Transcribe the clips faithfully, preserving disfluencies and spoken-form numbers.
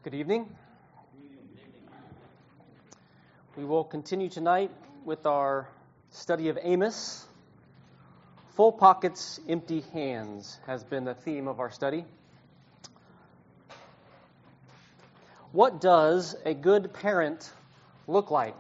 Good evening. We will continue tonight with our study of Amos. Full pockets, empty hands has been the theme of our study. What does a good parent look like?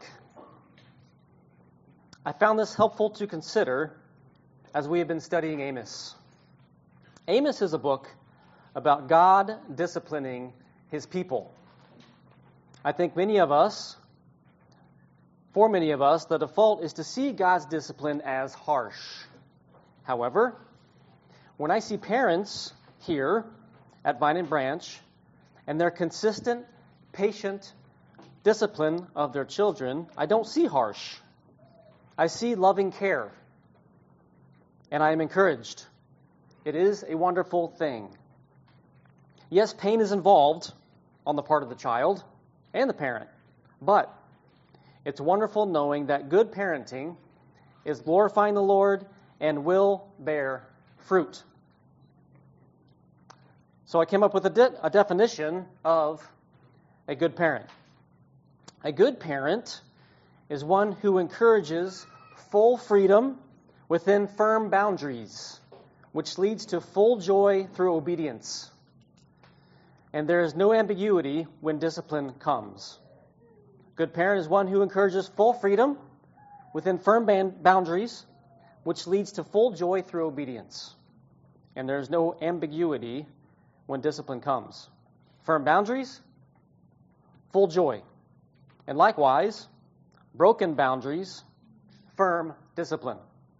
I found this helpful to consider as we have been studying Amos. Amos is a book about God disciplining His people. I think many of us, for many of us, the default is to see God's discipline as harsh. However, when I see parents here at Vine and Branch and their consistent, patient discipline of their children, I don't see harsh. I see loving care, and I am encouraged. It is a wonderful thing. Yes, pain is involved on the part of the child and the parent, but it's wonderful knowing that good parenting is glorifying the Lord and will bear fruit. So I came up with a, de- a definition of a good parent. A good parent is one who encourages full freedom within firm boundaries, which leads to full joy through obedience. And there is no ambiguity when discipline comes. Good parent is one who encourages full freedom within firm boundaries, which leads to full joy through obedience. And there is no ambiguity when discipline comes. Firm boundaries, full joy. And likewise, broken boundaries, firm discipline.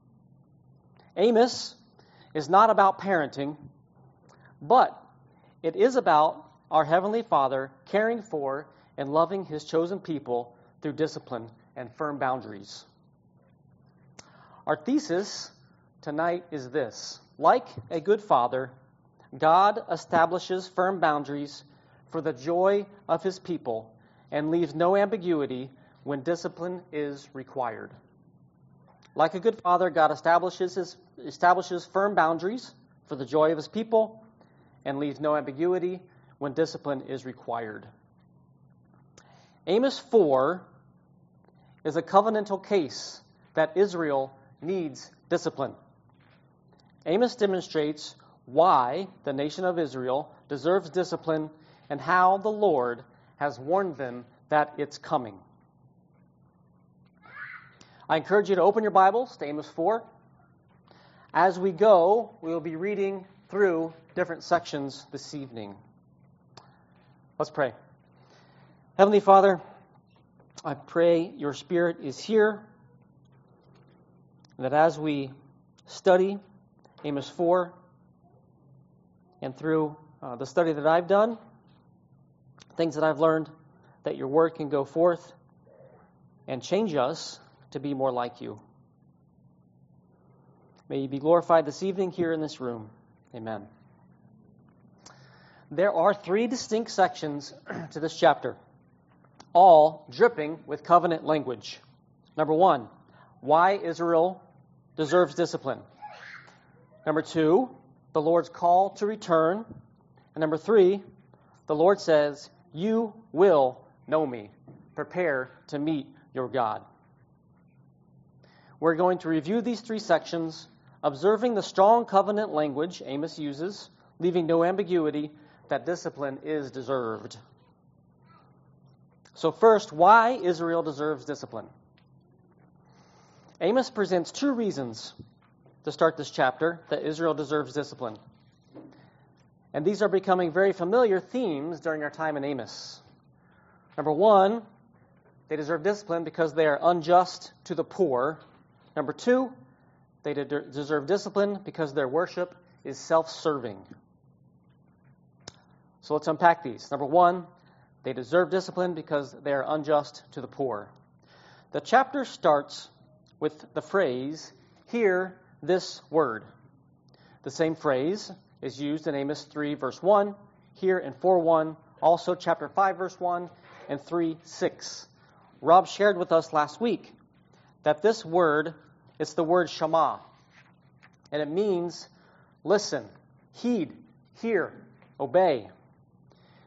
Amos is not about parenting, but it is about our Heavenly Father caring for and loving His chosen people through discipline and firm boundaries. Our thesis tonight is this: like a good father, God establishes firm boundaries for the joy of His people and leaves no ambiguity when discipline is required. Like a good father, God establishes his, establishes firm boundaries for the joy of His people and leaves no ambiguity when discipline is required. Amos four is a covenantal case that Israel needs discipline. Amos demonstrates why the nation of Israel deserves discipline and how the Lord has warned them that it's coming. I encourage you to open your Bibles to Amos four. As we go, we will be reading through different sections this evening. Let's pray. Heavenly Father, I pray your Spirit is here, and that as we study Amos four, and through uh, the study that I've done, things that I've learned, that your word can go forth and change us to be more like you. May you be glorified this evening here in this room. Amen. There are three distinct sections to this chapter, all dripping with covenant language. Number one, why Israel deserves discipline. Number two, the Lord's call to return. And number three, the Lord says, you will know me. Prepare to meet your God. We're going to review these three sections, observing the strong covenant language Amos uses, leaving no ambiguity that discipline is deserved. So first, why Israel deserves discipline. Amos presents two reasons to start this chapter that Israel deserves discipline. And these are becoming very familiar themes during our time in Amos. Number one, they deserve discipline because they are unjust to the poor. Number two, they de- deserve discipline because their worship is self-serving. So let's unpack these. Number one, they deserve discipline because they are unjust to the poor. The chapter starts with the phrase, hear this word. The same phrase is used in Amos three, verse one, here in four one, also chapter five, verse one, and three six. Rob shared with us last week that this word is the word Shema, and it means listen, heed, hear, obey.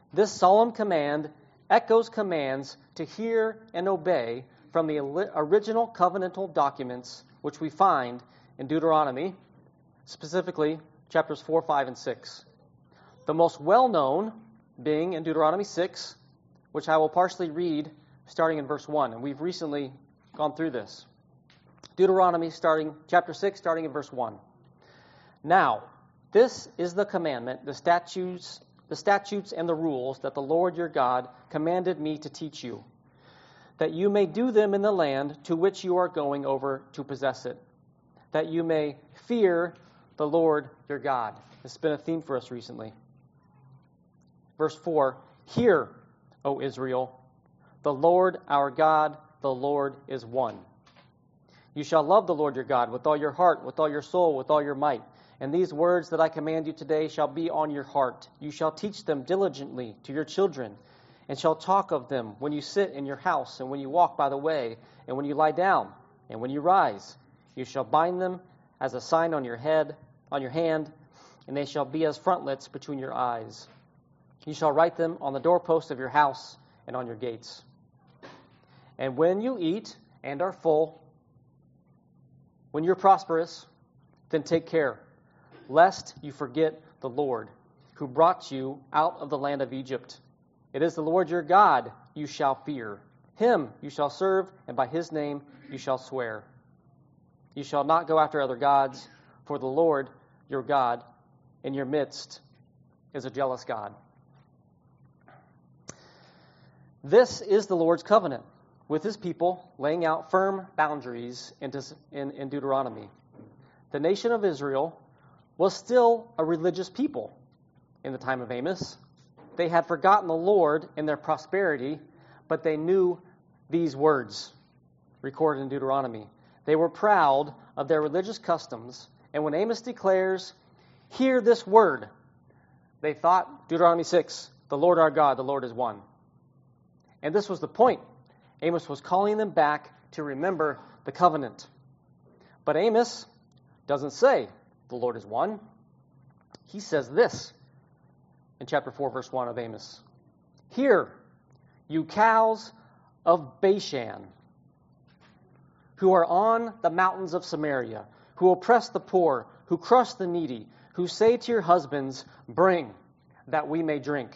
This solemn command echoes commands to hear and obey from the original covenantal documents which we find in Deuteronomy, specifically chapters four, five, and six. The most well-known being in Deuteronomy six, which I will partially read starting in verse one, and we've recently gone through this. Deuteronomy starting chapter six, starting in verse one. Now, this is the commandment, the statutes, the statutes and the rules that the Lord your God commanded me to teach you, that you may do them in the land to which you are going over to possess it, that you may fear the Lord your God. This has been a theme for us recently. Verse four, hear, O Israel, the Lord our God, the Lord is one. You shall love the Lord your God with all your heart, with all your soul, with all your might. And these words that I command you today shall be on your heart. You shall teach them diligently to your children, and shall talk of them when you sit in your house, and when you walk by the way, and when you lie down, and when you rise. You shall bind them as a sign on your head, on your hand, and they shall be as frontlets between your eyes. You shall write them on the doorposts of your house and on your gates. And when you eat and are full, when you're prosperous, then take care, lest you forget the Lord, who brought you out of the land of Egypt. It is the Lord your God you shall fear. Him you shall serve, and by his name you shall swear. You shall not go after other gods, for the Lord your God in your midst is a jealous God. This is the Lord's covenant with his people, laying out firm boundaries in, in Deuteronomy. The nation of Israel was still a religious people in the time of Amos. They had forgotten the Lord in their prosperity, but they knew these words recorded in Deuteronomy. They were proud of their religious customs, and when Amos declares, hear this word, they thought, Deuteronomy six, the Lord our God, the Lord is one. And this was the point. Amos was calling them back to remember the covenant. But Amos doesn't say the Lord is one. He says this in chapter four, verse one of Amos. Hear, you cows of Bashan, who are on the mountains of Samaria, who oppress the poor, who crush the needy, who say to your husbands, bring, that we may drink.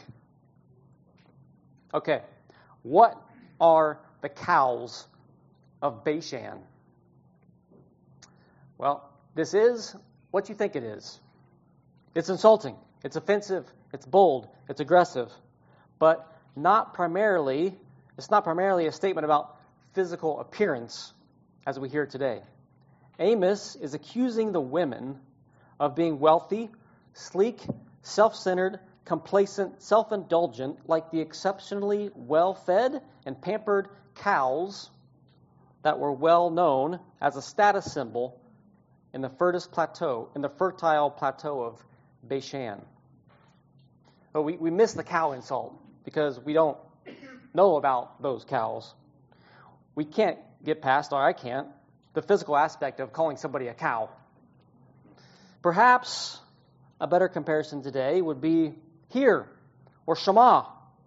Okay, what are the cows of Bashan? Well, this is what you think it is. It's insulting, it's offensive, it's bold, it's aggressive, but not primarily, it's not primarily a statement about physical appearance as we hear today. Amos is accusing the women of being wealthy, sleek, self-centered, complacent, self-indulgent, like the exceptionally well-fed and pampered cows that were well known as a status symbol in the fertile plateau, in the fertile plateau of Bashan. But we, we miss the cow insult because we don't know about those cows. We can't get past, or I can't, the physical aspect of calling somebody a cow. Perhaps a better comparison today would be here, or Shema.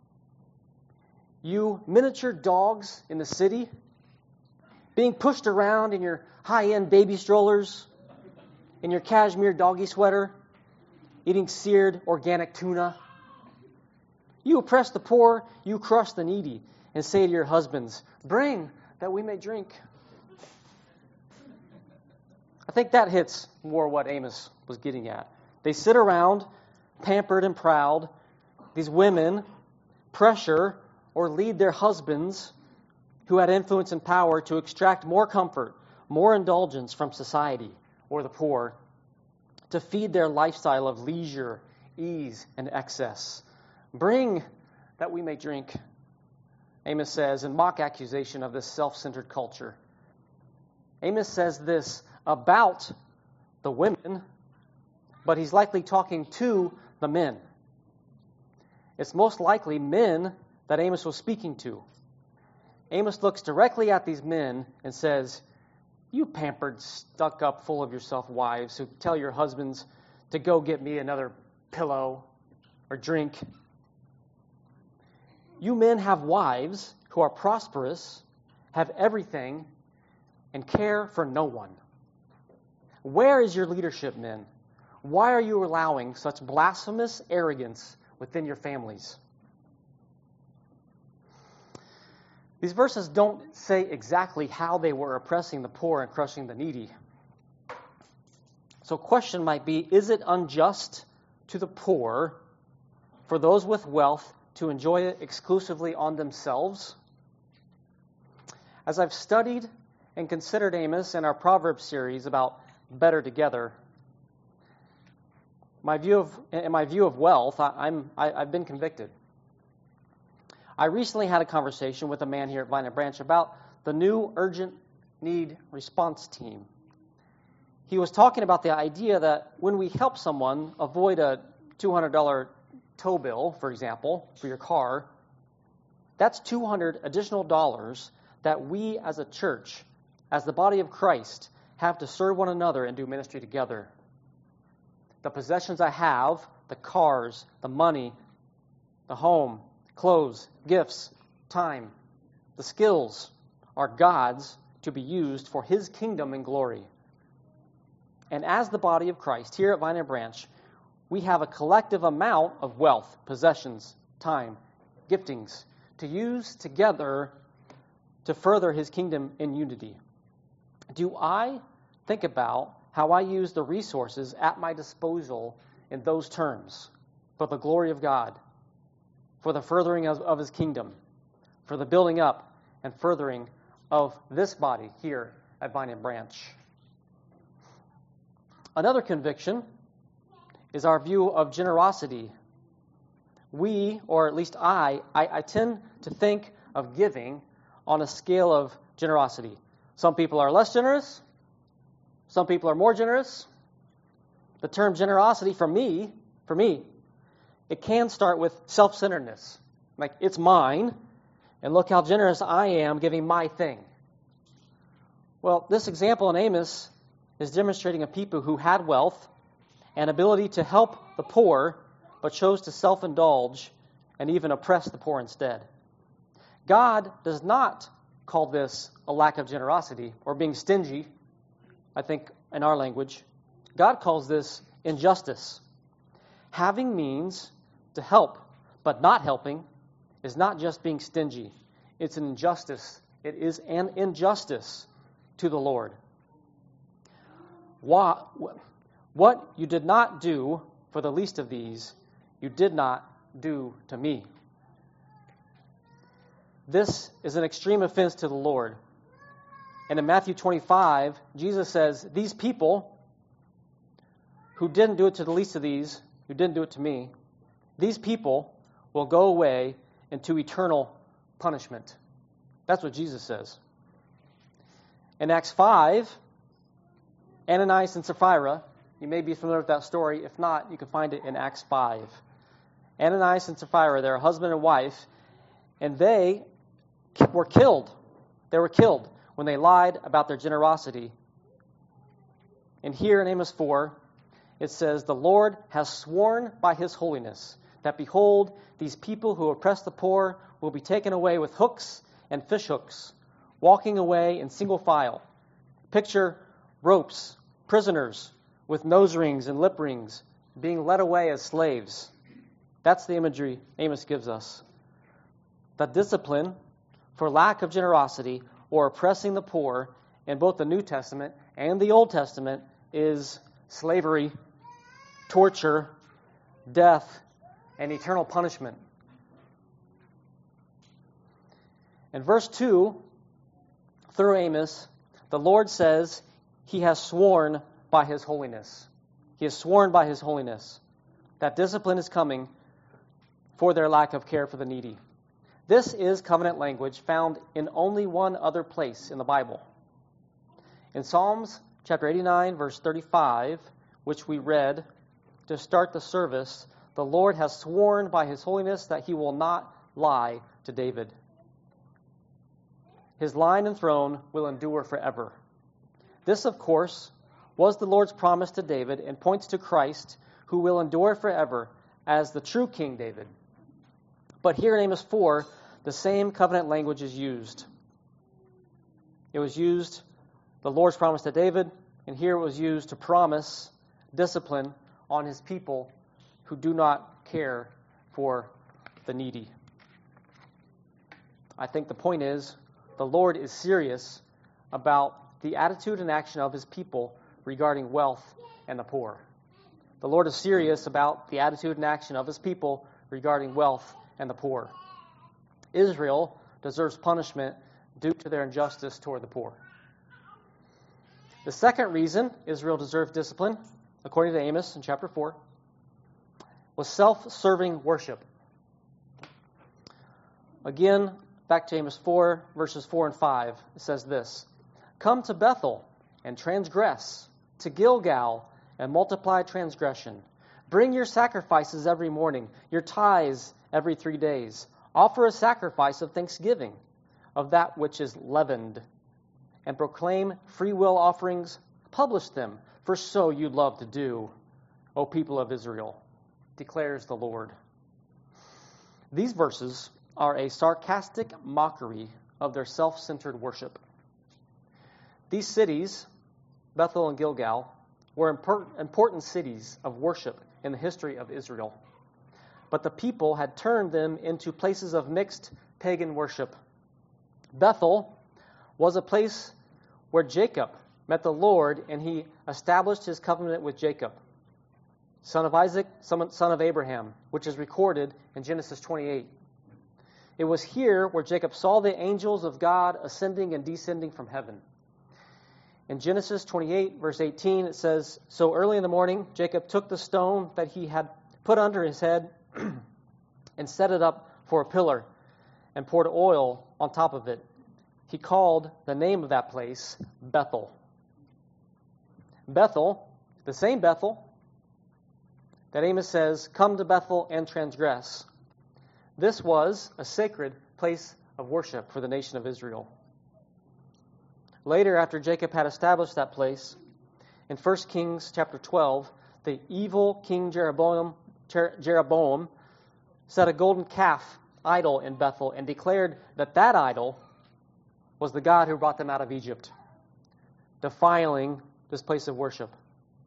You miniature dogs in the city, being pushed around in your high-end baby strollers, in your cashmere doggy sweater, eating seared organic tuna. You oppress the poor, you crush the needy, and say to your husbands, bring that we may drink. I think that hits more what Amos was getting at. They sit around, pampered and proud. These women pressure or lead their husbands who had influence and power to extract more comfort, more indulgence from society or the poor, to feed their lifestyle of leisure, ease, and excess. Bring that we may drink, Amos says, in mock accusation of this self-centered culture. Amos says this about the women, but he's likely talking to the men. It's most likely men that Amos was speaking to. Amos looks directly at these men and says, you pampered, stuck-up, full of yourself wives who tell your husbands to go get me another pillow or drink. You men have wives who are prosperous, have everything, and care for no one. Where is your leadership, men? Why are you allowing such blasphemous arrogance within your families? These verses don't say exactly how they were oppressing the poor and crushing the needy. So question might be, is it unjust to the poor for those with wealth to enjoy it exclusively on themselves? As I've studied and considered Amos and our Proverbs series about better together, my view of in my view of wealth, I, I'm I, I've been convicted. I recently had a conversation with a man here at Vine and Branch about the new urgent need response team. He was talking about the idea that when we help someone avoid a two hundred dollars tow bill, for example, for your car, that's two hundred additional dollars that we as a church, as the body of Christ, have to serve one another and do ministry together. The possessions I have, the cars, the money, the home, clothes, gifts, time, the skills are God's to be used for His kingdom and glory. And as the body of Christ, here at Vine and Branch, we have a collective amount of wealth, possessions, time, giftings to use together to further His kingdom in unity. Do I think about how I use the resources at my disposal in those terms for the glory of God, for the furthering of, of His kingdom, for the building up and furthering of this body here at Vine and Branch? Another conviction is our view of generosity. We, or at least I, I, I tend to think of giving on a scale of generosity. Some people are less generous. Some people are more generous. The term generosity for me, for me, it can start with self-centeredness. Like, it's mine, and look how generous I am giving my thing. Well, this example in Amos is demonstrating a people who had wealth and ability to help the poor, but chose to self-indulge and even oppress the poor instead. God does not call this a lack of generosity or being stingy, I think in our language. God calls this injustice. Having means to help, but not helping, is not just being stingy. It's an injustice. It is an injustice to the Lord. What, what you did not do for the least of these, you did not do to me. This is an extreme offense to the Lord. And in Matthew twenty-five, Jesus says, these people who didn't do it to the least of these, who didn't do it to me, these people will go away into eternal punishment. That's what Jesus says. In Acts five, Ananias and Sapphira, you may be familiar with that story. If not, you can find it in Acts five. Ananias and Sapphira, they're a husband and wife, and they were killed. They were killed when they lied about their generosity. And here in Amos four, it says, the Lord has sworn by His holiness that, behold, these people who oppress the poor will be taken away with hooks and fish hooks, walking away in single file. Picture ropes, prisoners with nose rings and lip rings being led away as slaves. That's the imagery Amos gives us. The discipline for lack of generosity or oppressing the poor in both the New Testament and the Old Testament is slavery, torture, death, and eternal punishment. In verse two, through Amos, the Lord says He has sworn by His holiness. He has sworn by His holiness that discipline is coming for their lack of care for the needy. This is covenant language found in only one other place in the Bible. In Psalms chapter eighty-nine, verse thirty-five, which we read to start the service, the Lord has sworn by His holiness that He will not lie to David. His line and throne will endure forever. This, of course, was the Lord's promise to David and points to Christ, who will endure forever as the true King David. But here in Amos four, the same covenant language is used. It was used, the Lord's promise to David, and here it was used to promise discipline on his people who do not care for the needy. I think the point is, the Lord is serious about the attitude and action of his people regarding wealth and the poor. The Lord is serious about the attitude and action of his people regarding wealth and the poor. Israel deserves punishment due to their injustice toward the poor. The second reason Israel deserved discipline, according to Amos in chapter four, was self-serving worship. Again, back to Amos four, verses four and five, it says this, "Come to Bethel and transgress, to Gilgal and multiply transgression. Bring your sacrifices every morning, your tithes every three days. Offer a sacrifice of thanksgiving, of that which is leavened, and proclaim free will offerings. Publish them, for so you love to do, O people of Israel, declares the Lord." These verses are a sarcastic mockery of their self-centered worship. These cities, Bethel and Gilgal, were important cities of worship in the history of Israel. But the people had turned them into places of mixed pagan worship. Bethel was a place where Jacob met the Lord, and he established his covenant with Jacob, son of Isaac, son of Abraham, which is recorded in Genesis twenty-eight. It was here where Jacob saw the angels of God ascending and descending from heaven. In Genesis twenty-eight, verse eighteen, it says, "So early in the morning, Jacob took the stone that he had put under his head and set it up for a pillar and poured oil on top of it. He called the name of that place Bethel." Bethel, the same Bethel that Amos says, "Come to Bethel and transgress." This was a sacred place of worship for the nation of Israel. Later, after Jacob had established that place, in First Kings chapter twelve, the evil King Jeroboam, Jeroboam set a golden calf idol in Bethel and declared that that idol was the God who brought them out of Egypt, defiling this place of worship.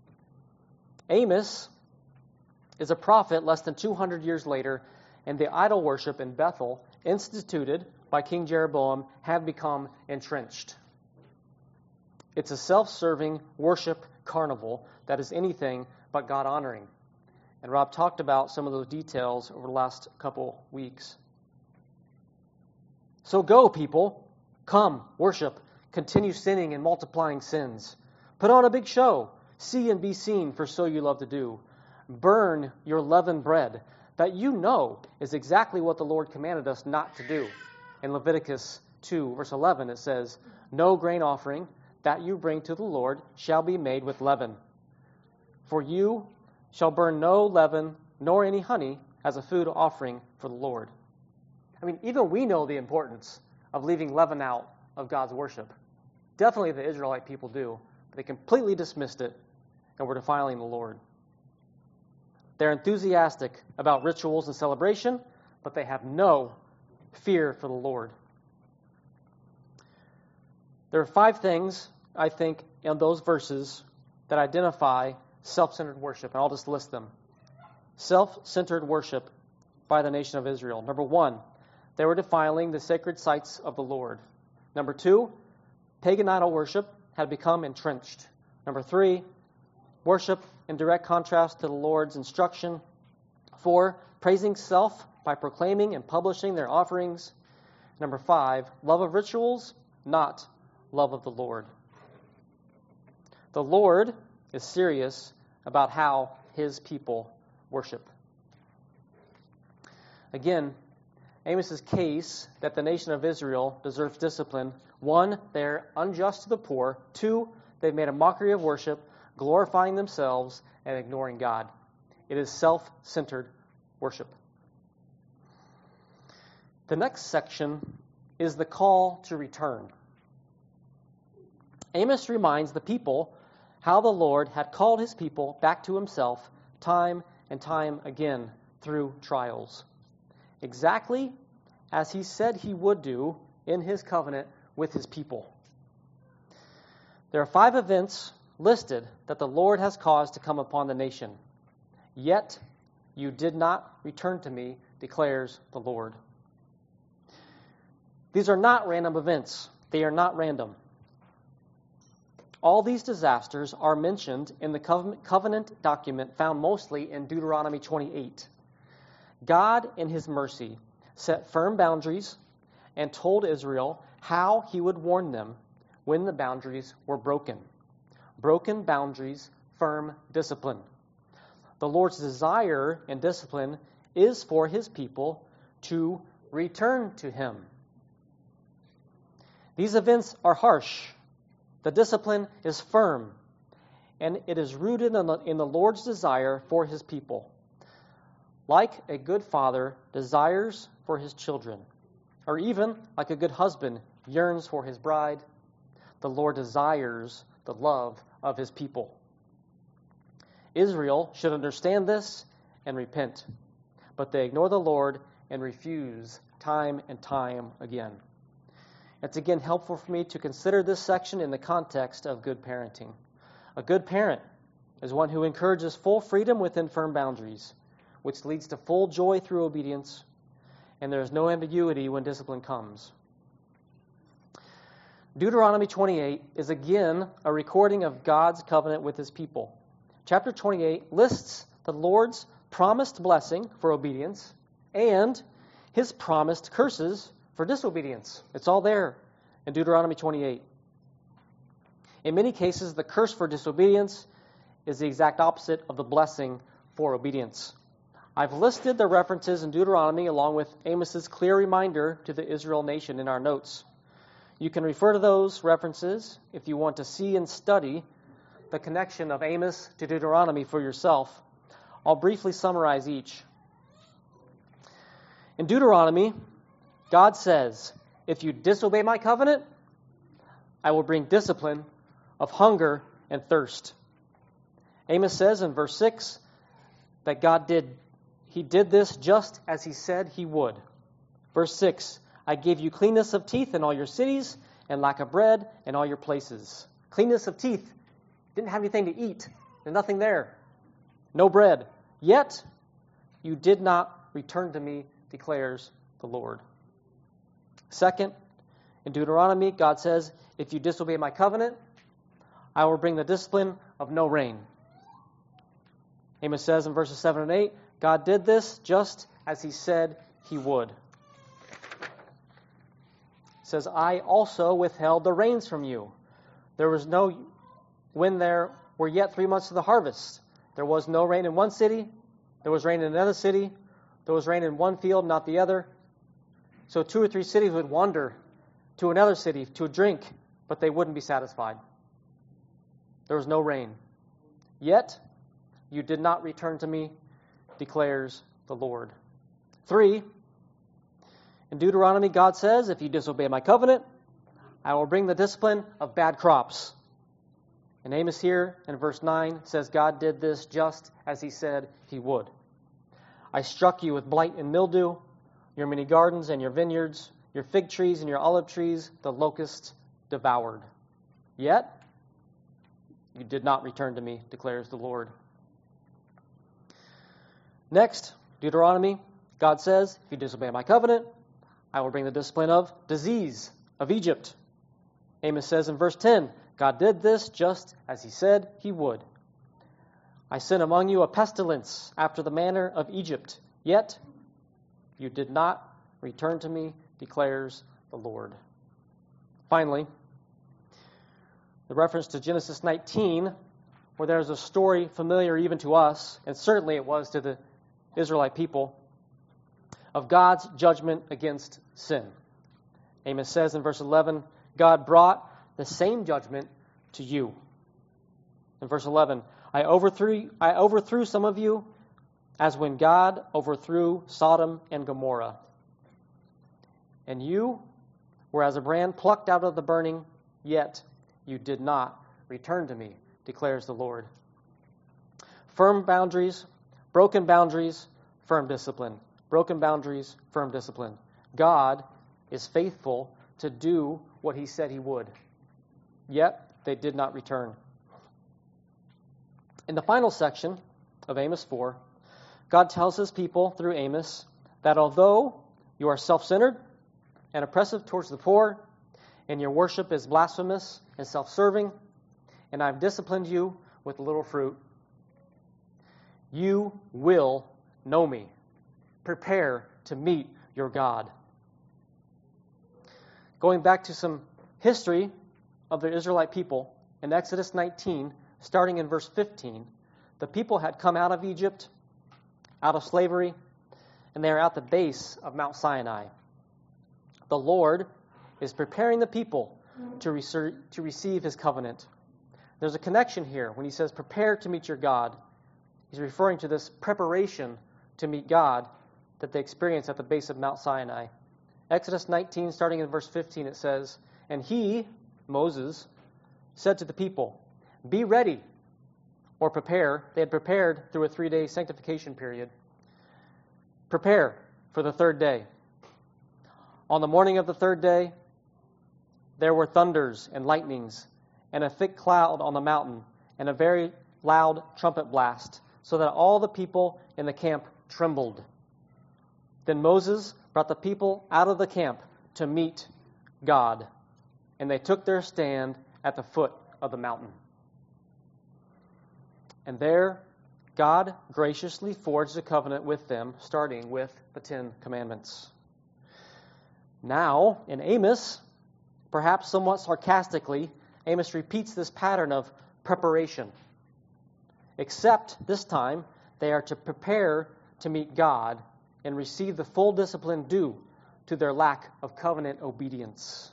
Amos is a prophet less than two hundred years later, and the idol worship in Bethel, instituted by King Jeroboam, have become entrenched. It's a self-serving worship carnival that is anything but God-honoring. And Rob talked about some of those details over the last couple weeks. So go, people. Come, worship. Continue sinning and multiplying sins. Put on a big show. See and be seen, for so you love to do. Burn your leavened bread, that you know is exactly what the Lord commanded us not to do. In Leviticus two, verse eleven, it says, "No grain offering that you bring to the Lord shall be made with leaven. For you shall burn no leaven, nor any honey, as a food offering for the Lord." I mean, even we know the importance of leaving leaven out of God's worship. Definitely the Israelite people do. But they completely dismissed it and were defiling the Lord. They're enthusiastic about rituals and celebration, but they have no fear for the Lord. There are five things, I think, in those verses that identify self-centered worship, and I'll just list them. Self-centered worship by the nation of Israel. Number one, they were defiling the sacred sites of the Lord. Number two, pagan idol worship had become entrenched. Number three, worship in direct contrast to the Lord's instruction. Four, praising self by proclaiming and publishing their offerings. Number five, love of rituals, not love of the Lord. The Lord is serious about how his people worship. Again, Amos's case that the nation of Israel deserves discipline. One, they're unjust to the poor. Two, they've made a mockery of worship, glorifying themselves and ignoring God. It is self-centered worship. The next section is the call to return. Amos reminds the people how the Lord had called his people back to himself time and time again through trials. exactly as he said he would do in his covenant with his people. There are five events listed that the Lord has caused to come upon the nation. Yet you did not return to me, declares the Lord. These are not random events. They are not random. All these disasters are mentioned in the covenant document found mostly in Deuteronomy twenty-eight. God, in his mercy, set firm boundaries and told Israel how he would warn them when the boundaries were broken. Broken boundaries, firm discipline. The Lord's desire and discipline is for his people to return to him. These events are harsh. The discipline is firm, and it is rooted in the, in the Lord's desire for his people. Like a good father desires for his children, or even like a good husband yearns for his bride, the Lord desires the love of his people. Israel should understand this and repent, but they ignore the Lord and refuse time and time again. It's again helpful for me to consider this section in the context of good parenting. A good parent is one who encourages full freedom within firm boundaries, which leads to full joy through obedience, and there is no ambiguity when discipline comes. Deuteronomy twenty-eight is again a recording of God's covenant with his people. Chapter twenty-eight lists the Lord's promised blessing for obedience and his promised curses for disobedience. It's all there in Deuteronomy twenty-eight. In many cases, the curse for disobedience is the exact opposite of the blessing for obedience. I've listed the references in Deuteronomy along with Amos's clear reminder to the Israel nation in our notes. You can refer to those references if you want to see and study the connection of Amos to Deuteronomy for yourself. I'll briefly summarize each. In Deuteronomy, God says, if you disobey my covenant, I will bring discipline of hunger and thirst. Amos says in verse six that God did, he did this just as he said he would. Verse six, I gave you cleanness of teeth in all your cities and lack of bread in all your places. Cleanness of teeth. Didn't have anything to eat. There's nothing there. No bread. Yet you did not return to me, declares the Lord. Second, in Deuteronomy, God says, if you disobey my covenant, I will bring the discipline of no rain. Amos says in verses seven and eight, God did this just as he said he would. It says, I also withheld the rains from you. There was no, when there were yet three months of the harvest, there was no rain in one city, there was rain in another city, there was rain in one field, not the other. So two or three cities would wander to another city to drink, but they wouldn't be satisfied. There was no rain. Yet you did not return to me, declares the Lord. Three, in Deuteronomy, God says, if you disobey my covenant, I will bring the discipline of bad crops. And Amos here in verse nine says God did this just as he said he would. I struck you with blight and mildew, your many gardens and your vineyards, your fig trees and your olive trees, the locust devoured. Yet you did not return to me, declares the Lord. Next, Deuteronomy, God says, if you disobey my covenant, I will bring the discipline of disease of Egypt. Amos says in verse ten, God did this just as he said he would. I sent among you a pestilence after the manner of Egypt, yet you did not return to me, declares the Lord. Finally, the reference to Genesis nineteen, where there's a story familiar even to us, and certainly it was to the Israelite people, of God's judgment against sin. Amos says in verse eleven, God brought the same judgment to you. In verse eleven, I overthrew, I overthrew some of you as when God overthrew Sodom and Gomorrah. And you were as a brand plucked out of the burning, yet you did not return to me, declares the Lord. Firm boundaries, broken boundaries, firm discipline. Broken boundaries, firm discipline. God is faithful to do what he said he would. Yet, they did not return. In the final section of Amos four, God tells his people through Amos that although you are self-centered and oppressive towards the poor, and your worship is blasphemous and self-serving, and I've disciplined you with little fruit, you will know me. Prepare to meet your God. Going back to some history of the Israelite people, in Exodus nineteen, starting in verse fifteen, the people had come out of Egypt, out of slavery, and they are at the base of Mount Sinai. The Lord is preparing the people to, reser- to receive his covenant. There's a connection here. When he says, prepare to meet your God, he's referring to this preparation to meet God that they experience at the base of Mount Sinai. Exodus nineteen, starting in verse fifteen, it says, and he, Moses, said to the people, be ready, or prepare. They had prepared through a three-day sanctification period. Prepare for the third day. On the morning of the third day, there were thunders and lightnings, and a thick cloud on the mountain, and a very loud trumpet blast, so that all the people in the camp trembled. Then Moses brought the people out of the camp to meet God, and they took their stand at the foot of the mountain. And there, God graciously forged a covenant with them, starting with the Ten Commandments. Now, in Amos, perhaps somewhat sarcastically, Amos repeats this pattern of preparation. Except this time, they are to prepare to meet God and receive the full discipline due to their lack of covenant obedience.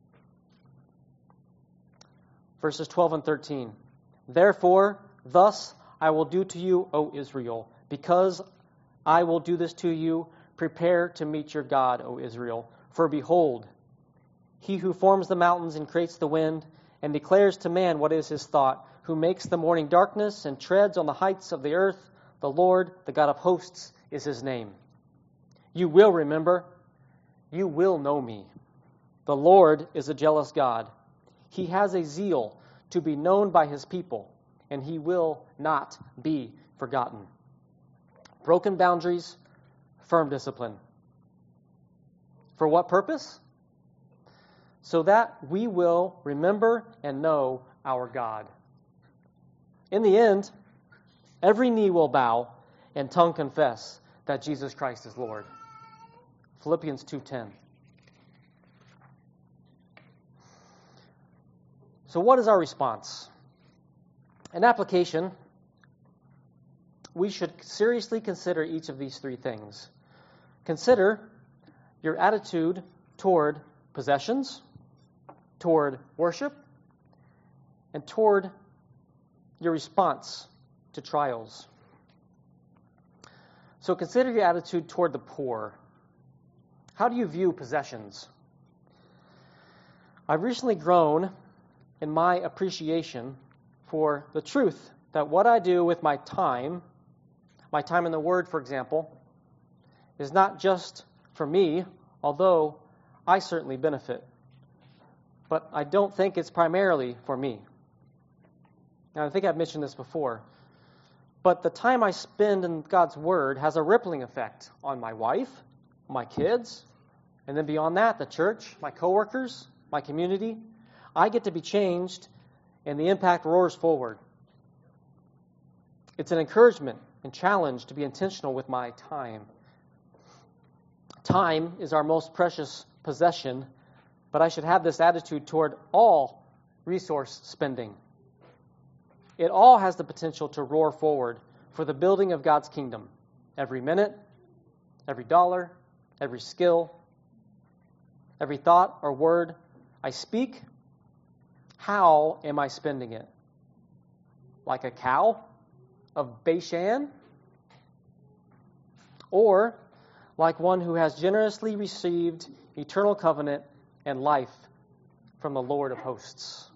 Verses twelve and thirteen. Therefore, thus I will do to you, O Israel, because I will do this to you, prepare to meet your God, O Israel. For behold, he who forms the mountains and creates the wind, and declares to man what is his thought, who makes the morning darkness and treads on the heights of the earth, the Lord, the God of hosts, is his name. You will remember, you will know me. The Lord is a jealous God. He has a zeal to be known by his people, and he will not be forgotten. Broken boundaries, firm discipline. For what purpose? So that we will remember and know our God. In the end, every knee will bow and tongue confess that Jesus Christ is Lord. Philippians two ten. So what is our response? In application, we should seriously consider each of these three things. Consider your attitude toward possessions, toward worship, and toward your response to trials. So consider your attitude toward the poor. How do you view possessions? I've recently grown in my appreciation for the truth that what I do with my time, my time in the Word, for example, is not just for me, although I certainly benefit. But I don't think it's primarily for me. Now, I think I've mentioned this before. But the time I spend in God's Word has a rippling effect on my wife, my kids, and then beyond that, the church, my coworkers, my community. I get to be changed, and the impact roars forward. It's an encouragement and challenge to be intentional with my time. Time is our most precious possession, but I should have this attitude toward all resource spending. It all has the potential to roar forward for the building of God's kingdom. Every minute, every dollar, every skill, every thought or word I speak, how am I spending it? Like a cow of Bashan? Or like one who has generously received eternal covenant and life from the Lord of hosts?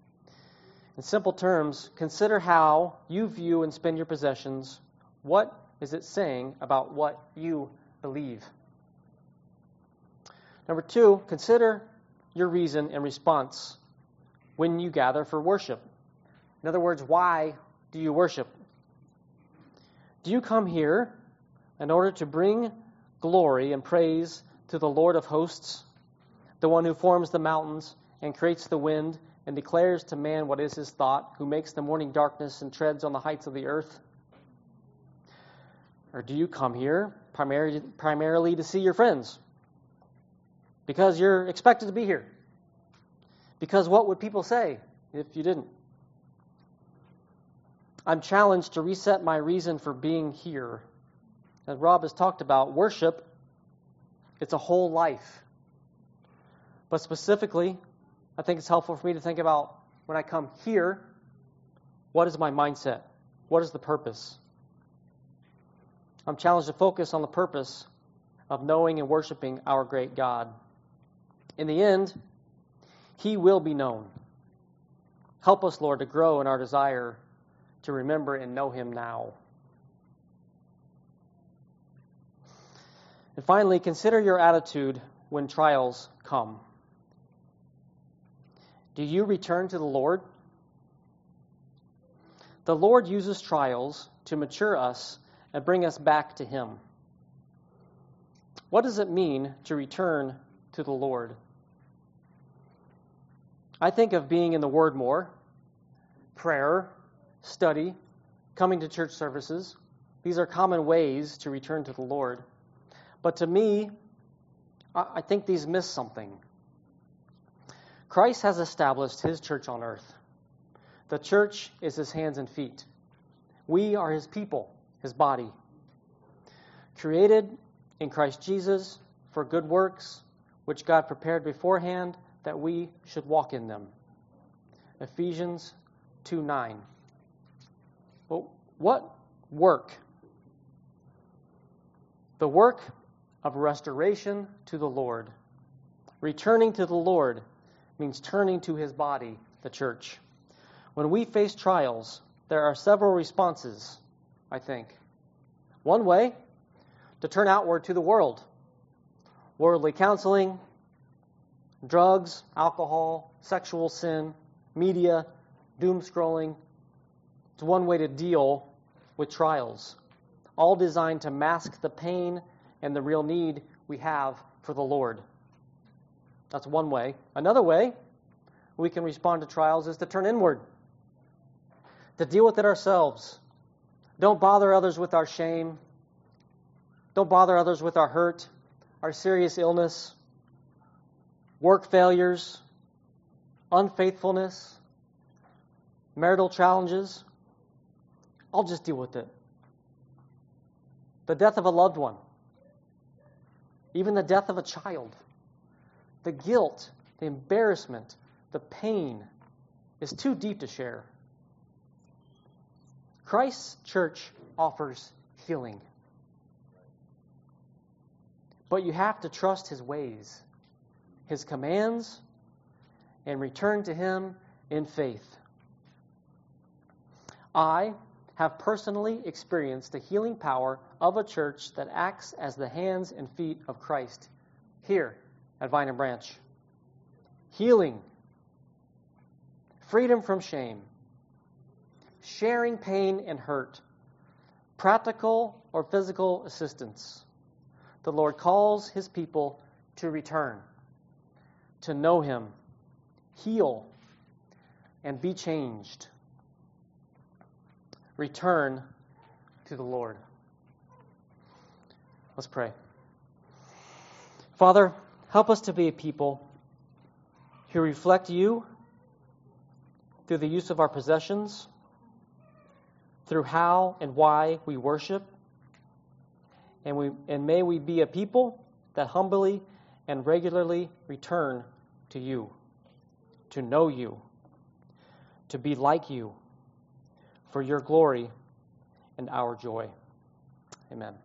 In simple terms, consider how you view and spend your possessions, what is it saying about what you believe? Number two, consider your reason and response when you gather for worship. In other words, why do you worship? Do you come here in order to bring glory and praise to the Lord of hosts, the one who forms the mountains and creates the wind and declares to man what is his thought, who makes the morning darkness and treads on the heights of the earth? Or do you come here primarily, primarily to see your friends? Because you're expected to be here. Because what would people say if you didn't? I'm challenged to reset my reason for being here. As Rob has talked about, worship, it's a whole life. But specifically, I think it's helpful for me to think about when I come here, what is my mindset? What is the purpose? I'm challenged to focus on the purpose of knowing and worshiping our great God. In the end, He will be known. Help us, Lord, to grow in our desire to remember and know Him now. And finally, consider your attitude when trials come. Do you return to the Lord? The Lord uses trials to mature us and bring us back to Him. What does it mean to return to the Lord? I think of being in the Word more, prayer, study, coming to church services. These are common ways to return to the Lord. But to me, I think these miss something. Christ has established His church on earth. The church is His hands and feet. We are His people, His body. Created in Christ Jesus for good works, which God prepared beforehand that we should walk in them. Ephesians two nine. Well, what work? The work of restoration to the Lord. Returning to the Lord means turning to His body, the church. When we face trials, there are several responses, I think. One way, to turn outward to the world. Worldly counseling, drugs, alcohol, sexual sin, media, doom scrolling. It's one way to deal with trials, all designed to mask the pain and the real need we have for the Lord. That's one way. Another way we can respond to trials is to turn inward, to deal with it ourselves. Don't bother others with our shame. Don't bother others with our hurt, our serious illness, work failures, unfaithfulness, marital challenges. I'll just deal with it. The death of a loved one, even the death of a child, the guilt, the embarrassment, the pain is too deep to share. Christ's church offers healing. But you have to trust His ways, His commands, and return to Him in faith. I have personally experienced the healing power of a church that acts as the hands and feet of Christ here at Vine and Branch. Healing, freedom from shame, sharing pain and hurt, practical or physical assistance. The Lord calls His people to return, to know Him, heal, and be changed. Return to the Lord. Let's pray. Father, help us to be a people who reflect You through the use of our possessions, through how and why we worship, and we and may we be a people that humbly and regularly return to You, to know You, to be like You, for Your glory and our joy. Amen.